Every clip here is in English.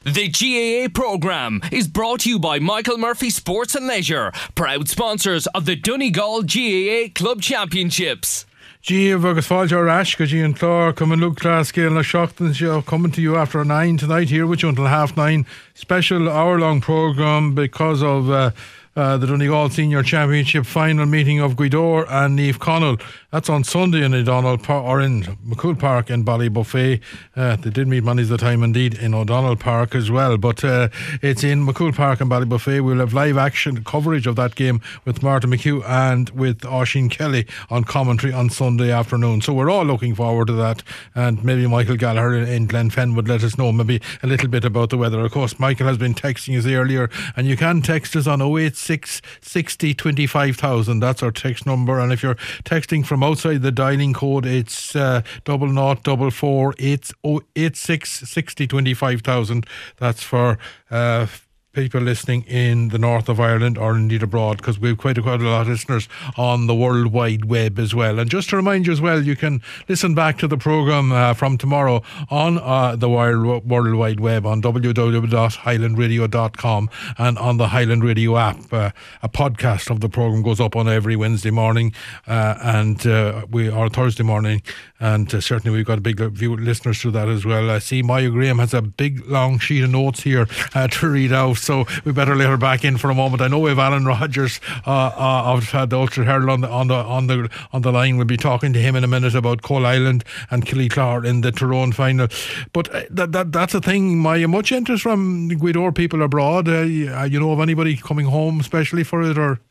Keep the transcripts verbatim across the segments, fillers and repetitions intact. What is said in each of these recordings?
The G A A programme is brought to you by Michael Murphy Sports and Leisure, proud sponsors of the Donegal G A A Club Championships. G A agus fáilte rash go G and Clár coming look class scale na Shockton show coming to you after nine tonight here with you until half nine. Special hour long programme because of uh, uh, the Donegal Senior Championship final meeting of Gweedore and Niamh Connell. That's on Sunday in O'Donnell Park, or in McCool Park in Ballybuffet. Uh, they did meet many's the time indeed in O'Donnell Park as well, but uh, it's in McCool Park in Ballybuffet. We'll have live action coverage of that game with Martin McHugh and with Oisín Kelly on commentary on Sunday afternoon. So we're all looking forward to that, and maybe Michael Gallagher in Glenfen would let us know maybe a little bit about the weather. Of course, Michael has been texting us earlier, and you can text us on oh eight six, sixty, twenty-five thousand. That's our text number, and if you're texting from outside the dialing code, it's uh, double naught double four eight oh eight six sixty twenty-five thousand. That's for uh, people listening in the north of Ireland or indeed abroad, because we've quite a, quite a lot of listeners on the World Wide Web as well. And just to remind you as well, you can listen back to the programme uh, from tomorrow on uh, the World, World Wide Web on w w w dot highland radio dot com and on the Highland Radio app. Uh, a podcast of the programme goes up on every Wednesday morning uh, and uh, we or Thursday morning, and uh, certainly we've got a big few listeners to that as well. I see Maya Graham has a big long sheet of notes here uh, to read out, so we better let her back in for a moment. I know we have Alan Rogers uh, uh, of uh, the Ulster Herald on the, on the on the on the line. We'll be talking to him in a minute about Coal Island and Killyclar in the Tyrone final. But uh, that, that that's a thing, Maya. Much interest from Gweedore people abroad. Uh, you know of anybody coming home especially for it, or?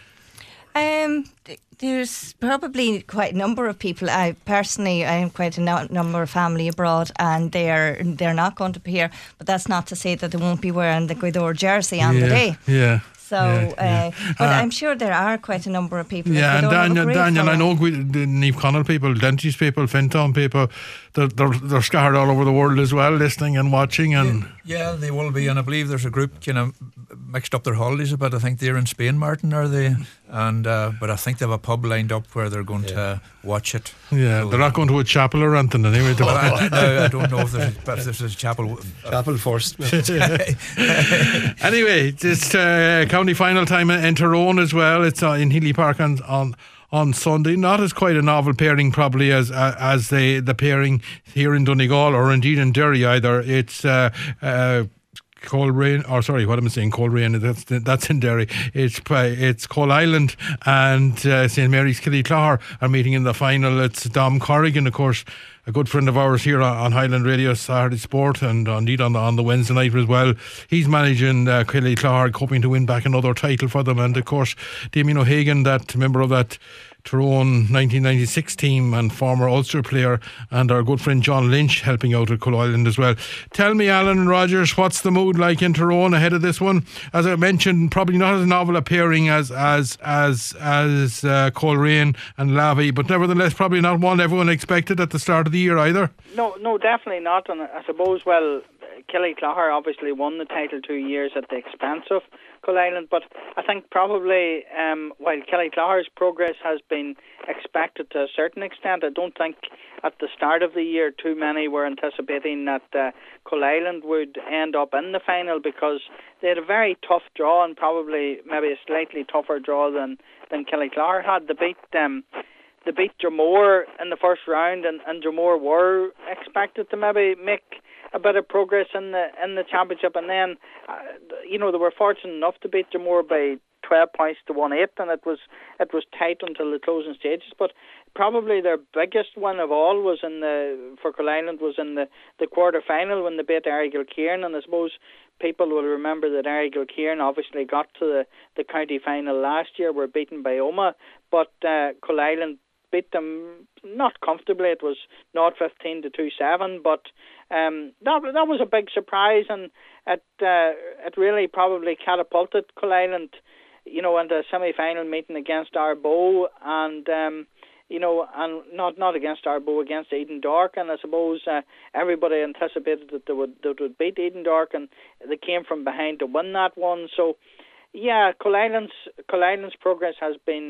Um, there's probably quite a number of people. I personally, I have quite a no- number of family abroad, and they're they're not going to be here. But that's not to say that they won't be wearing the Gweedore jersey on yeah, the day. Yeah. So, yeah, yeah. Uh, but uh, I'm sure there are quite a number of people. Yeah, and Daniel, Daniel I know the Niamh Connell people, Dentis people, Fenton people, they're, they're, they're scattered all over the world as well, listening and watching. And yeah, they will be. And I believe there's a group kind of mixed up their holidays a bit. I think they're in Spain, Martin, are they? And uh, but I think they have a pub lined up where they're going yeah. to watch it. Yeah, so they're not going to a chapel or anything anyway. Well, I, no, I don't know if there's, if there's a chapel. Chapel first. Anyway, it's uh, county final time in Tyrone as well. It's uh, in Healy Park on, on on Sunday. Not as quite a novel pairing probably as uh, as the the pairing here in Donegal or indeed in Derry either. It's uh, uh, Coleraine, or sorry, what am I saying? Coleraine, that's that's in Derry. It's it's Coal Island and uh, Saint Mary's Killyclar are meeting in the final. It's Dom Corrigan, of course, a good friend of ours here on, on Highland Radio, Saturday Sport, and indeed on the, on the Wednesday night as well. He's managing uh, Killyclar, hoping to win back another title for them. And of course, Damien O'Hagan, that member of that Tyrone nineteen ninety-six team and former Ulster player, and our good friend John Lynch helping out at Coal Island as well. Tell me, Alan Rogers, what's the mood like in Tyrone ahead of this one? As I mentioned, probably not as novel appearing as as as as uh, Coleraine and Lavey, but nevertheless probably not one everyone expected at the start of the year either. No, no, definitely not. And I suppose, well, Killyclar obviously won the title two years at the expense of Coal Island, but I think probably um, while Killyclar's progress has been expected to a certain extent, I don't think at the start of the year too many were anticipating that uh, Coal Island would end up in the final, because they had a very tough draw, and probably maybe a slightly tougher draw than, than Killyclar had. They beat um, they beat Dromore in the first round, and, and Dromore were expected to maybe make a bit of progress in the in the championship, and then uh, you know they were fortunate enough to beat Dromore by twelve points to one eight, and it was it was tight until the closing stages. But probably their biggest win of all was in the for Coal Island was in the, the quarter final when they beat Argyll-Kieran, and I suppose people will remember that Argyll-Kieran obviously got to the, the county final last year, were beaten by Omagh, but uh, Coal Island beat them not comfortably. It was not fifteen to two seven, but um, that that was a big surprise, and it uh, it really probably catapulted Coal Island, you know, into a semi-final meeting against Arboe, and um, you know, and not not against Arboe, against Eden Dark, and I suppose uh, everybody anticipated that they would they would beat Eden Dark, and they came from behind to win that one. So, yeah, Coal Island's Coal Island's progress has been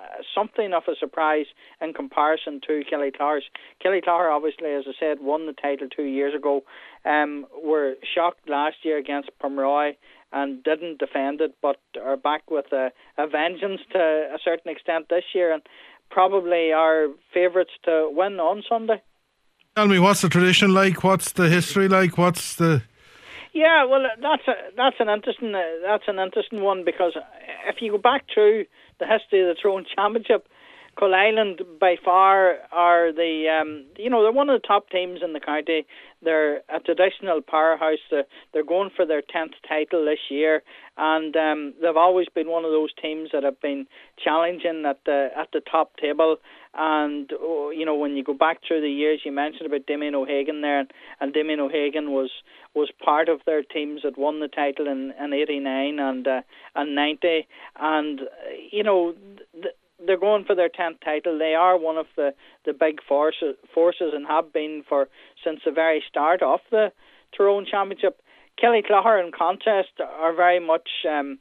something of a surprise in comparison to Killyclahers. Killyclaher, obviously, as I said, won the title two years ago. Um, were shocked last year against Pomeroy and didn't defend it, but are back with a, a vengeance to a certain extent this year, and probably are favourites to win on Sunday. Tell me, what's the tradition like? What's the history like? What's the... Yeah, well, that's a, that's an interesting uh, that's an interesting one, because if you go back through the history of the Tyrone Championship, Coal Island by far are the um, you know they're one of the top teams in the county. They're a traditional powerhouse. They're, they're going for their tenth title this year, and um, they've always been one of those teams that have been challenging at the at the top table. And oh, you know, when you go back through the years, you mentioned about Damien O'Hagan there, and, and Damien O'Hagan was was part of their teams that won the title in, in eighty-nine and uh, and ninety, and uh, you know. Th- They're going for their tenth title. They are one of the, the big forces, forces and have been for since the very start of the Tyrone Championship. Killyclaher, in contrast, are very much, um,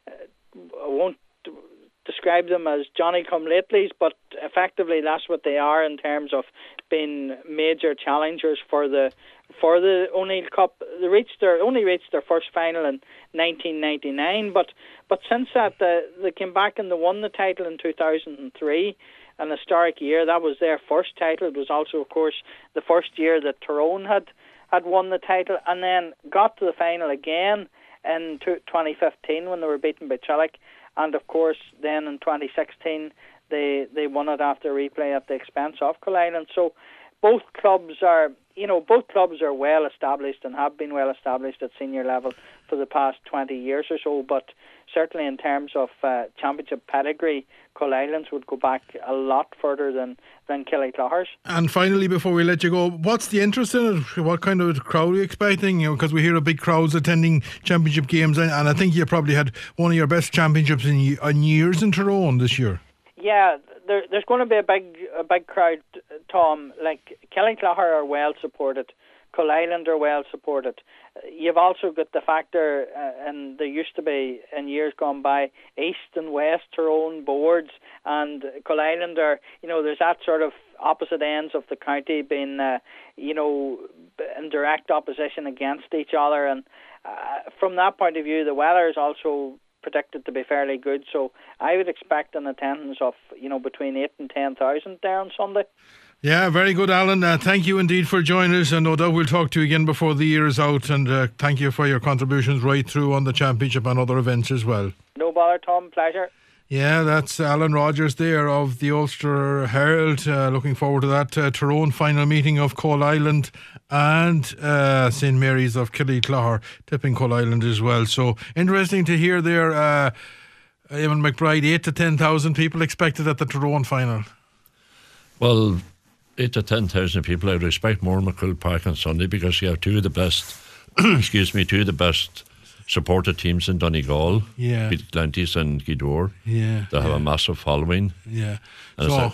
I won't describe them as Johnny-come-latelys, but effectively that's what they are in terms of being major challengers for the for the O'Neill Cup. They reached their only reached their first final in nineteen ninety-nine, but but since that the, they came back and they won the title in two thousand three, an historic year. That was their first title. It was also, of course, the first year that Tyrone had had won the title, and then got to the final again in twenty fifteen when they were beaten by Trillick, and of course then in twenty sixteen they they won it after replay at the expense of Coal Island. So both clubs are, you know, both clubs are well established and have been well established at senior level for the past twenty years or so. But certainly in terms of uh, championship pedigree, Coal Islands would go back a lot further than, than Killyclahers. And finally, before we let you go, what's the interest in it? What kind of crowd are you expecting? You know, because we hear of big crowds attending championship games, and, and I think you probably had one of your best championships in, in years in Tyrone this year. Yeah, there, there's going to be a big a big crowd, Tom. Like, Killyclaher are well supported, Coal Island are well supported. You've also got the factor, uh, and there used to be in years gone by, East and West Tyrone boards, and Coal Island are, you know, there's that sort of opposite ends of the county being, uh, you know, in direct opposition against each other. And uh, from that point of view, the weather is also predicted to be fairly good, so I would expect an attendance of, you know, between eight and ten thousand there on Sunday. Yeah, very good, Alan. Uh, thank you indeed for joining us, and no doubt we'll talk to you again before the year is out. And uh, thank you for your contributions right through on the championship and other events as well. No bother, Tom. Pleasure. Yeah, that's Alan Rogers there of the Ulster Herald. Uh, looking forward to that uh, Tyrone final meeting of Coal Island and uh, Saint Mary's of Killyclaher tipping Coal Island as well. So interesting to hear there. Uh, Eamon McBride, eight to ten thousand people expected at the Tyrone final. Well, eight to ten thousand people. I would expect more in McCrill Park on Sunday, because you have two of the best. excuse me, two of the best supported teams in Donegal, yeah, Glenties and Gweedore. Yeah, they have yeah. a massive following. Yeah, and so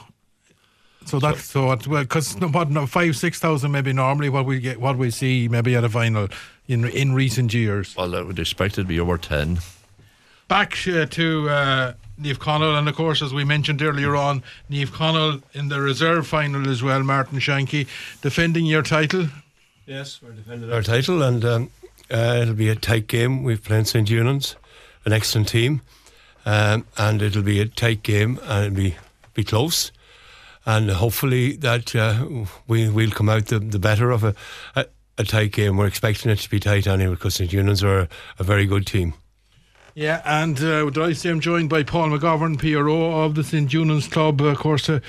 so that's so what well because what no, five six thousand maybe normally what we get what we see maybe at a final in in recent years. Well, I would expect it to be over ten. Back uh, to uh, Niamh Connell, and of course, as we mentioned earlier on, Niamh Connell in the reserve final as well. Martin Shanky defending your title. Yes, we're defending our title, and um, uh, it'll be a tight game. We've played Saint Eunan's, an excellent team, um, and it'll be a tight game, and it'll be be close, and hopefully that uh, we will come out the, the better of a, a a tight game. We're expecting it to be tight anyway, because Saint Eunan's are a, a very good team. Yeah, and uh, did I say I'm joined by Paul McGovern, P R O of the Saint Eunan's Club. Of course, uh,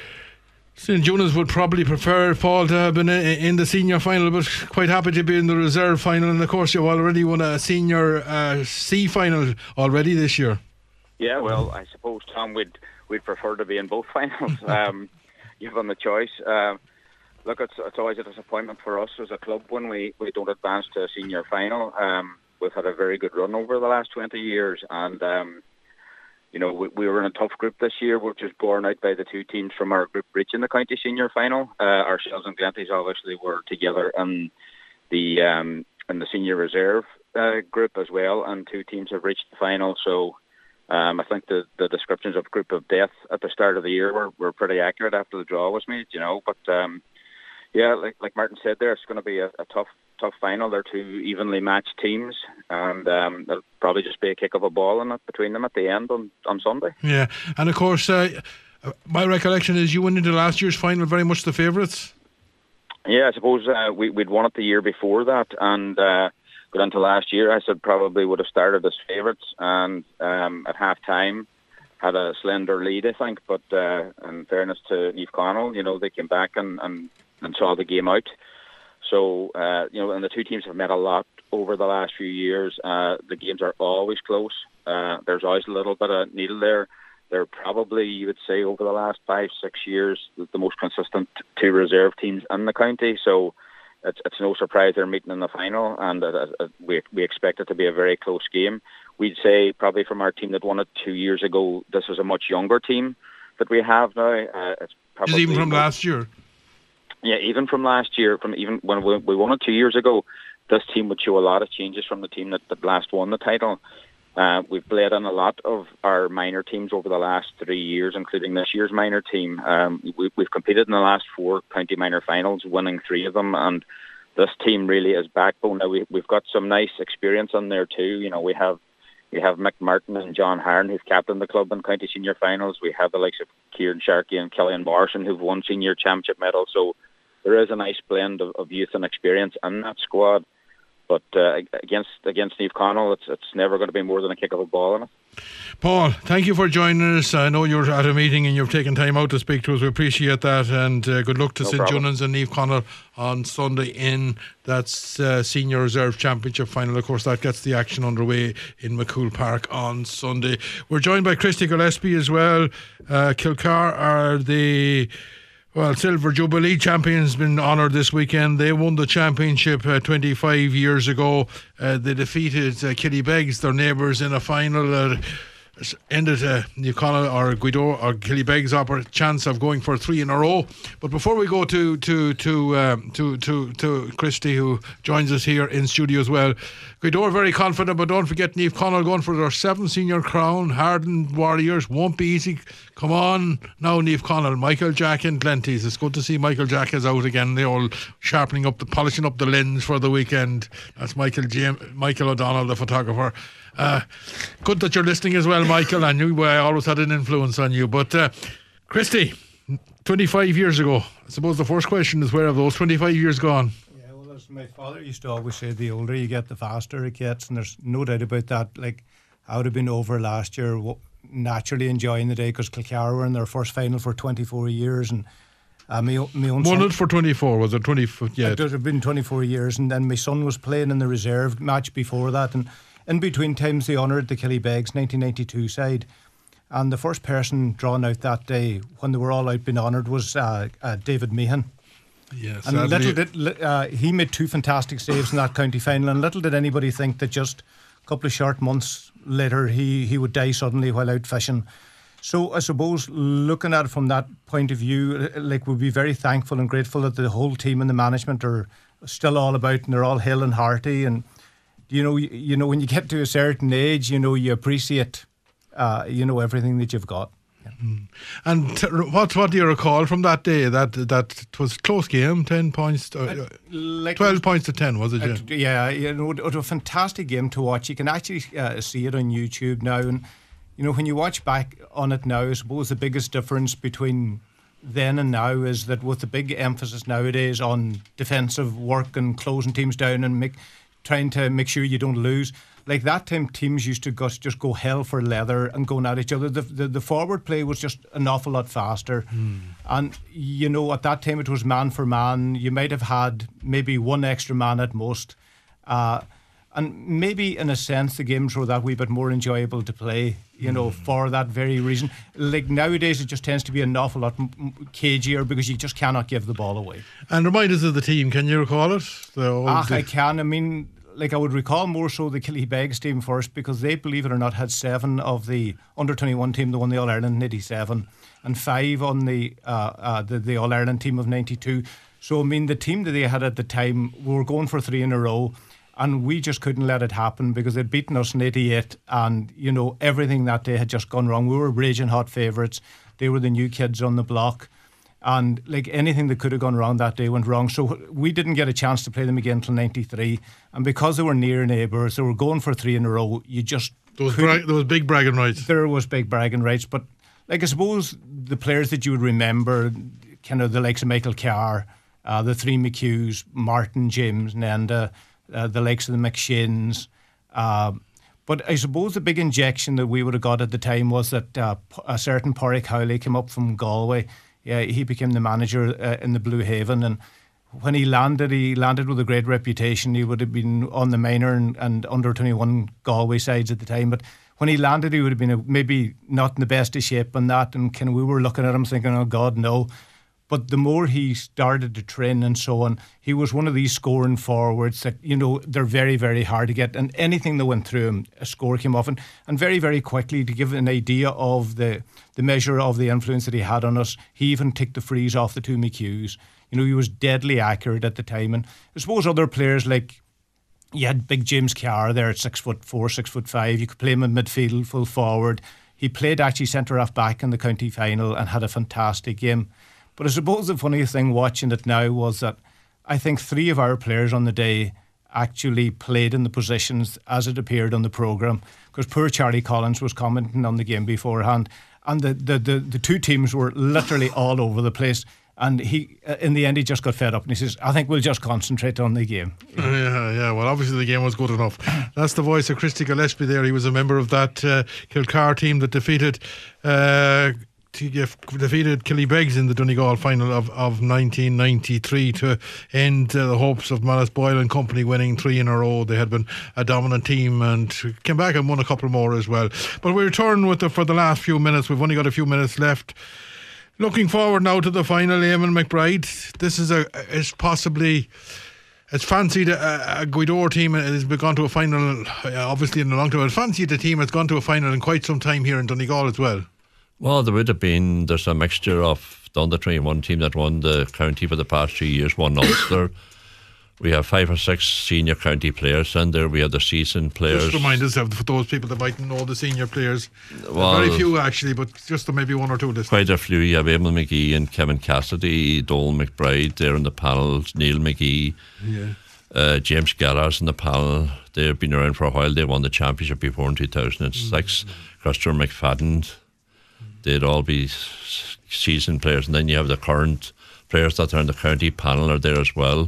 Saint Eunan's would probably prefer Paul to have been in the senior final, but quite happy to be in the reserve final. And of course, you've already won a senior uh, C final already this year. Yeah, well, I suppose, Tom, we'd we'd prefer to be in both finals. um, you've won the choice. Uh, look, it's, it's always a disappointment for us as a club when we, we don't advance to a senior final. Um, we've had a very good run over the last twenty years, and um, you know, we, we were in a tough group this year, which was borne out by the two teams from our group reaching the county senior final. Uh, ourselves and Glenties obviously were together in the um, in the senior reserve uh, group as well, and two teams have reached the final. So Um, I think the, the descriptions of group of death at the start of the year were, were pretty accurate after the draw was made, you know. But um, yeah, like like Martin said there, it's going to be a, a tough tough final. They're two evenly matched teams, and um, there'll probably just be a kick of a ball in it between them at the end on, on Sunday. Yeah, and of course, uh, my recollection is you went into last year's final very much the favourites. Yeah, I suppose uh, we, we'd won it the year before that, and uh, got into last year, I said probably would have started as favourites, and um, at half time had a slender lead, I think. But uh, in fairness to Niamh Conaill, you know, they came back and, and, and saw the game out. So, uh, you know, and the two teams have met a lot over the last few years. Uh, the games are always close. Uh, there's always a little bit of needle there. They're probably, you would say, over the last five, six years, the, the most consistent two reserve teams in the county. So it's, it's no surprise they're meeting in the final, and uh, uh, we we expect it to be a very close game. We'd say probably from our team that won it two years ago, this is a much younger team that we have now. Uh, it's probably Just even from last year. Yeah, even from last year, from even when we, we won it two years ago, this team would show a lot of changes from the team that, that last won the title. Uh, we've played in a lot of our minor teams over the last three years, including this year's minor team. Um, we, we've competed in the last four county minor finals, winning three of them, and this team really is backbone. Now we, we've got some nice experience in there too. You know, we have we have Mick Martin and John Harron, who've captained the club in county senior finals. We have the likes of Kieran Sharkey and Killian Morrison, who've won senior championship medals. So there is a nice blend of, of youth and experience in that squad. But uh, against against Niamh Conaill, it's it's never going to be more than a kick of a ball in it. Paul, thank you for joining us. I know you're at a meeting and you've taken time out to speak to us. We appreciate that, and uh, good luck to No Saint problem. Junans and Niamh Conaill on Sunday in that uh, Senior Reserve Championship final. Of course, that gets the action underway in McCool Park on Sunday. We're joined by Christy Gillespie as well. Uh, Kilcar are the Well, Silver Jubilee champions been honoured this weekend. They won the championship uh, twenty-five years ago. Uh, they defeated uh, Killybegs, their neighbours, in a final. Uh, ended uh, Niamh Conaill or Guido or Killybegs' oppor- chance of going for three in a row. But before we go to to to um, to to to Christy, who joins us here in studio as well, Guido are very confident, but don't forget Niamh Conaill going for their seventh senior crown. Hardened Warriors, won't be easy. Come on now, Niamh Conaill. Michael Jack and Glenties. It's good to see Michael Jack is out again. They're all sharpening up, the polishing up the lens for the weekend. That's Michael James, Michael O'Donnell, the photographer. Uh, good that you're listening as well, Michael. I knew I always had an influence on you. But uh, Christy, twenty-five years ago, I suppose the first question is, where have those twenty-five years gone? Yeah, well, as my father used to always say, the older you get, the faster it gets, and there's no doubt about that. Like, I would have been over last year, naturally enjoying the day, because Kilcar were in their first final for twenty-four years, and uh, my, my own Won son, it for twenty-four, was it twenty? Yeah, it would have been twenty-four years, and then my son was playing in the reserve match before that, and in between times they honoured the Killybegs nineteen ninety-two side, and the first person drawn out that day when they were all out being honoured was uh, uh, David Meehan. Yes, and little did uh, he made two fantastic saves in that county final, and little did anybody think that just a couple of short months later he, he would die suddenly while out fishing. So I suppose, looking at it from that point of view, like, we'd be very thankful and grateful that the whole team and the management are still all about, and they're all hale and hearty. And you know, you, you know, when you get to a certain age, you know, you appreciate, uh, you know, everything that you've got. Yeah. Mm. And t- what what do you recall from that day? That that it was a close game, ten points, to, uh, like twelve points to ten, was it? Uh, Yeah, yeah, you know, it was a fantastic game to watch. You can actually uh, see it on YouTube now, and you know, when you watch back on it now, I suppose the biggest difference between then and now is that with the big emphasis nowadays on defensive work and closing teams down and make, trying to make sure you don't lose. Like that time, teams used to go, just go hell for leather and going at each other. The, the, the forward play was just an awful lot faster. Mm. And, you know, at that time it was man for man. You might have had maybe one extra man at most. Uh, and maybe, in a sense, the games were that wee bit more enjoyable to play, you know, mm. for that very reason. Like nowadays, it just tends to be an awful lot m- cagier because you just cannot give the ball away. And remind us of the team, can you recall it? The old ah, I can. I mean, like, I would recall more so the Killybegs team first, because they, believe it or not, had seven of the under twenty-one team that won the All-Ireland in eighty-seven and five on the uh, uh, the, the All-Ireland team of ninety-two. So, I mean, the team that they had at the time were going for three in a row. And we just couldn't let it happen because they'd beaten us in eighty-eight, and you know everything that day had just gone wrong. We were raging hot favourites. They were the new kids on the block, and like anything that could have gone wrong that day went wrong. So we didn't get a chance to play them again until ninety-three. And because they were near neighbours, they were going for three in a row. You just there was, bra- there was big bragging rights. There was big bragging rights, but like I suppose the players that you would remember, kind of the likes of Michael Carr, uh, the three McHughes, Martin, James, Nenda. Uh, the likes of the McShanes. Uh, but I suppose the big injection that we would have got at the time was that uh, a certain Pádraig Cowley came up from Galway. Yeah, he became the manager uh, in the Blue Haven, and when he landed, he landed with a great reputation. He would have been on the minor and, and under twenty-one Galway sides at the time, but when he landed, he would have been a, maybe not in the best of shape and that, and kind of we were looking at him thinking, oh God, no. But the more he started to train and so on, he was one of these scoring forwards that, you know, they're very, very hard to get. And anything that went through him, a score came off. And, and very, very quickly, to give an idea of the, the measure of the influence that he had on us, he even took the frees off the two McHughes. You know, he was deadly accurate at the time. And I suppose other players like, you had big James Carr there at six foot four, six foot five. You could play him in midfield, full forward. He played actually centre half back in the county final and had a fantastic game. But I suppose the funniest thing watching it now was that I think three of our players on the day actually played in the positions as it appeared on the programme, because poor Charlie Collins was commenting on the game beforehand, and the, the, the, the two teams were literally all over the place. And he, in the end, he just got fed up and he says, I think we'll just concentrate on the game. Yeah, yeah. Well, obviously the game was good enough. That's the voice of Christy Gillespie there. He was a member of that uh, Kilcar team that defeated uh, defeated Killybegs in the Donegal final of, of nineteen ninety-three to end uh, the hopes of Mallis Boyle and company winning three in a row. They had been a dominant team and came back and won a couple more as well. But we return with the, for the last few minutes. We've only got a few minutes left. Looking forward now to the final, Eamon McBride. This is a is possibly it's fancied a, a Guidor team has gone to a final, obviously in a long time. It's fancied a team has gone to a final in quite some time here in Donegal as well. Well, there would have been, there's a mixture of the under twenty-one team that won the county for the past three years, won Ulster. We have five or six senior county players in there. We have the seasoned players. Just remind us of for those people that mightn't know the senior players. Well, very few actually, but just maybe one or two. This quite a few. You have Emil McGee and Kevin Cassidy, Dole McBride there in the panel, Neil McGee, yeah. uh, James Gallas in the panel. They've been around for a while. They won the championship before in two thousand six. Mm-hmm. Christopher McFadden. They'd all be seasoned players, and then you have the current players that are in the county panel are there as well.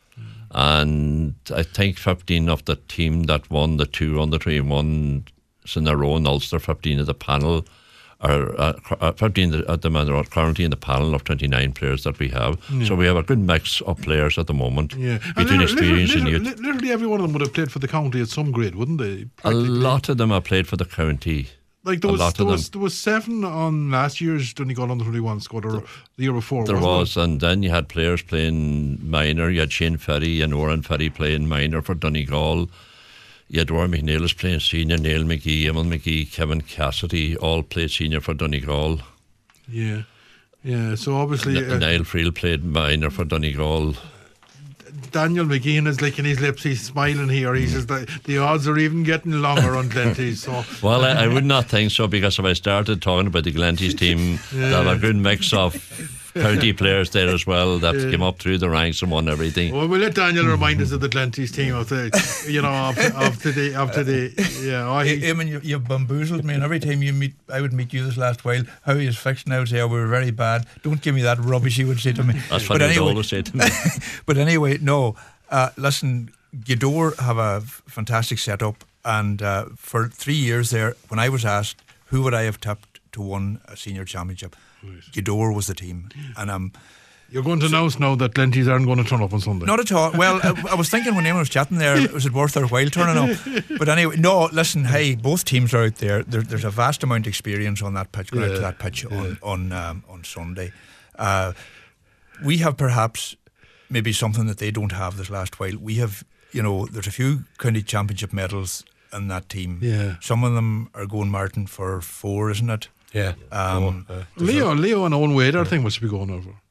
And I think fifteen of the team that won the two under twenty-one in a row in Ulster, fifteen of the panel are uh, fifteen at the moment are currently in the panel of twenty-nine players that we have. Yeah. So we have a good mix of players at the moment. Yeah, between experience and youth. Literally every one of them would have played for the county at some grade, wouldn't they? A lot of them have played for the county. Like there was, there was, there was seven on last year's Donegal under twenty-one squad, or the year before. There wasn't was, it? And then you had players playing minor. You had Shane Ferry and Oran Ferry playing minor for Donegal. You had Warren McNeilis playing senior, Neil McGee, Emil McGee, Kevin Cassidy, all played senior for Donegal. Yeah, yeah. So obviously, N- uh, Niall Friel played minor for Donegal. Daniel McGeehan is licking his lips. He's smiling here. He says that the odds are even getting longer on Glenties. So, well, I, I would not think so, because if I started talking about the Glenties team, yeah. they have a good mix of county players there as well that yeah. came up through the ranks and won everything. Well, we'll let Daniel remind us of the Glenties team of the, you know, of, of today, of today. Yeah, I hey, Eamon, you, you've bamboozled me, and every time you meet, I would meet you this last while. How he is fixed now? Say, oh, we were very bad. Don't give me that rubbish. He would say to me. That's what he anyway, always say to me. But anyway, no. Uh, listen, Guidor have a f- fantastic setup, and uh, for three years there, when I was asked who would I have tipped to win a senior championship, right. Guidor was the team. And um, you're going to so, announce now that Glenties aren't going to turn up on Sunday. Not at all. Well, I, I was thinking when Eamon was chatting there, was it worth their while turning up? But anyway, no. Listen, hey, both teams are out there. there there's a vast amount of experience on that pitch, going yeah, out to that pitch yeah. on on um, on Sunday. Uh, we have perhaps. Maybe something that they don't have this last while. We have, you know, there's a few county championship medals in that team. Yeah. Some of them are going Martin for four, isn't it? Yeah. Um, oh, uh, Leo, a, Leo and Owen Wade, I think, must be going over.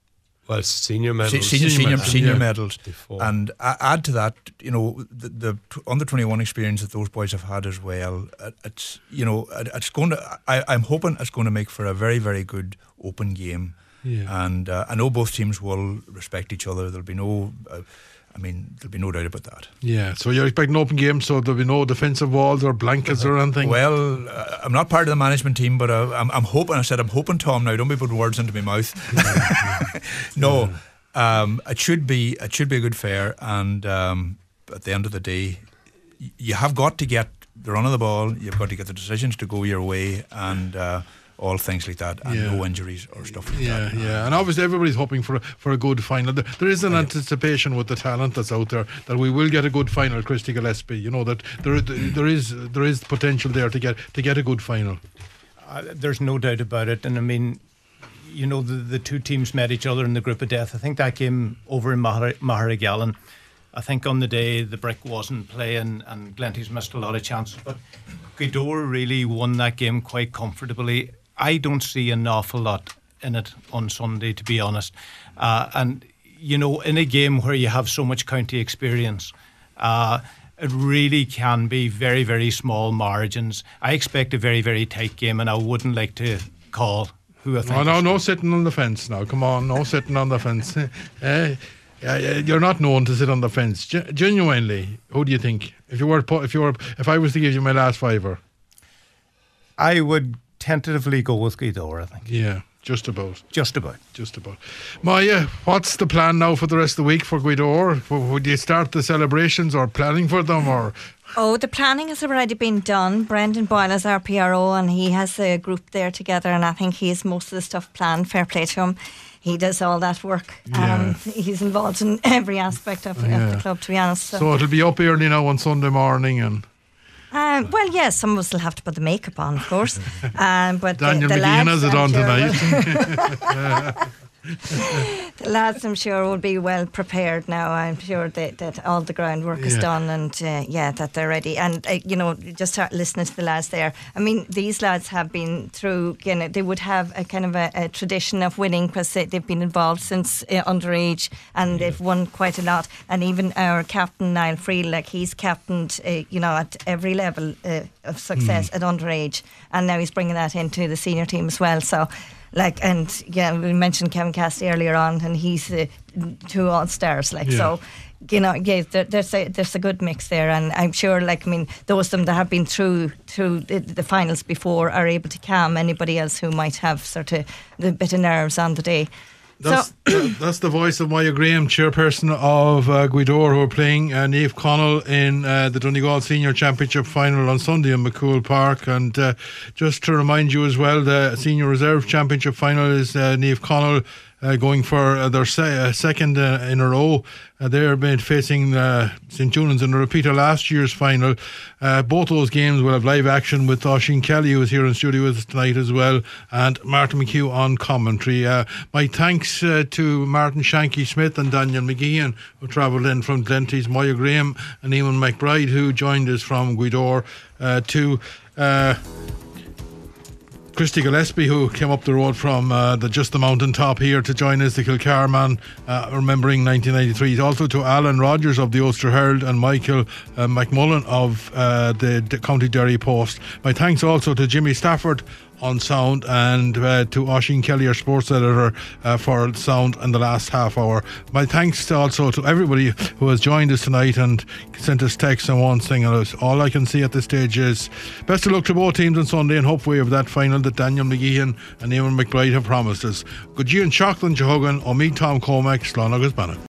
Well, senior medals. Se- senior, senior, medals, senior yeah. medals. Before. And uh, add to that, you know, the, the under twenty-one experience that those boys have had as well. It, it's, you know, it, it's going to, I, I'm hoping it's going to make for a very, very good open game. Yeah. And uh, I know both teams will respect each other. There'll be no, uh, I mean, there'll be no doubt about that. Yeah, so you're expecting open games, so there'll be no defensive walls or blankets or anything? Well, uh, I'm not part of the management team, but uh, I'm, I'm hoping, I said I'm hoping, Tom, now don't be putting words into my mouth. No, um, it should be it should be a good fair, and um, at the end of the day, y- you have got to get the run of the ball, you've got to get the decisions to go your way, and uh, all things like that, and Yeah. no injuries or stuff like Yeah, that. yeah, and obviously everybody's hoping for a, for a good final. There, there is an anticipation with the talent that's out there that we will get a good final, Christy Gillespie. You know that there there is there is potential there to get to get a good final. Uh, there's no doubt about it. And I mean, you know, the, the two teams met each other in the group of death. I think that game over in Mahar- Maharagallen, I think on the day the Brick wasn't playing and Glenties missed a lot of chances. But Gweedore really won that game quite comfortably. I don't see an awful lot in it on Sunday, to be honest. Uh, and, you know, in a game where you have so much county experience, uh, it really can be very, very small margins. I expect a very, very tight game, and I wouldn't like to call who I think. Oh, no, is- no sitting on the fence now. Come on, no sitting on the fence. Eh, yeah, yeah, you're not known to sit on the fence. Gen- genuinely, who do you think? If you were, pu- if you were, if I was to give you my last fiver, I would tentatively go with Gweedore, I think. yeah, just about. Just about. Just about. Maya, what's the plan now for the rest of the week for Gweedore? W- Would you start the celebrations or planning for them, or Oh, the planning has already been done. Brendan Boyle is our P R O, and he has a group there together, and I think he has most of the stuff planned. Fair play to him. He does all that work. Yeah. Um, he's involved in every aspect of, Yeah. of the club, to be honest. So. so it'll be up early now on Sunday morning, and Um, well, yes, some of us will have to put the makeup on, of course. Um, but Daniel the, the McGeehan lads, has it I'm on sure, tonight. The lads, I'm sure, will be well prepared now. I'm sure that, that all the groundwork is Yeah. done, and uh, yeah, that they're ready. And uh, you know, just start listening to the lads there. I mean, these lads have been through. You know, they would have a kind of a, a tradition of winning because they, they've been involved since uh, underage, and they've won quite a lot. And even our captain Niall Freel, like he's captained, uh, you know, at every level uh, of success at underage, and now he's bringing that into the senior team as well. So. Like, and yeah, we mentioned Kevin Cassidy earlier on, and he's uh, two all stars. Like, Yeah. so, you know, yeah, there, there's a there's a good mix there, and I'm sure, like, I mean, those of them that have been through through the, the finals before are able to calm anybody else who might have sort of the bit of nerves on the day. That's, so, that's the voice of Maya Graham, chairperson of uh, Gweedore, who are playing uh, Niamh Connell in uh, the Donegal Senior Championship final on Sunday in McCool Park. And uh, just to remind you as well, the Senior Reserve Championship final is uh, Niamh Connell uh, going for uh, their se- uh, second uh, in a row. Uh, they're been facing uh, Saint Junans in a repeat of last year's final. Uh, both those games will have live action with Oisín Kelly, who is here in studio with us tonight as well, and Martin McHugh on commentary. Uh, my thanks uh, to Martin Shanky Smith and Daniel McGeehan, who travelled in from Glenties, Maya Graham and Eamon McBride, who joined us from Gweedore, uh, to uh, Christy Gillespie, who came up the road from uh, the just the mountain top here to join us, the Kilcar man, uh, remembering nineteen ninety-three. Also to Alan Rogers of the Ulster Herald and Michael uh, McMullen of uh, the, the County Derry Post. My thanks also to Jimmy Stafford on sound, and uh, to Oisín Kelly, our sports editor, uh, for sound in the last half hour. My thanks also to everybody who has joined us tonight and sent us texts and one thing. All I can see at this stage is best of luck to both teams on Sunday, and hope we have that final that Daniel McGeehan and Eamon McBride have promised us. Good June Shockland Jehogan, or me Tom Cormac, Slán agus Banna.